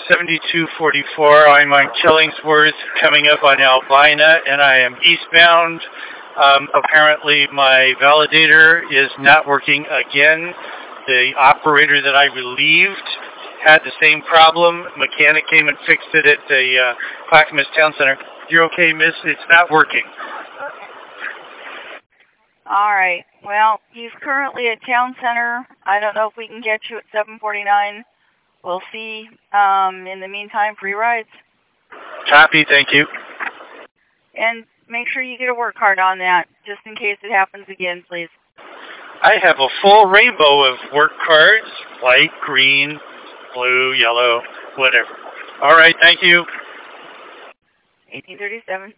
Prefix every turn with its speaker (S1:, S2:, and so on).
S1: 7244. I'm on Killingsworth, coming up on Albina, and I am eastbound. Apparently my validator is not working again. The operator that I relieved had the same problem. Mechanic came and fixed it at the Clackamas Town Center. You're okay, miss? It's not working.
S2: All right. Well, he's currently at Town Center. I don't know if we can get you at 749. We'll see. In the meantime, free rides.
S1: Copy, thank you.
S2: And make sure you get a work card on that, just in case it happens again, please.
S1: I have a full rainbow of work cards, white, green, blue, yellow, whatever. All right, thank you.
S2: 1837.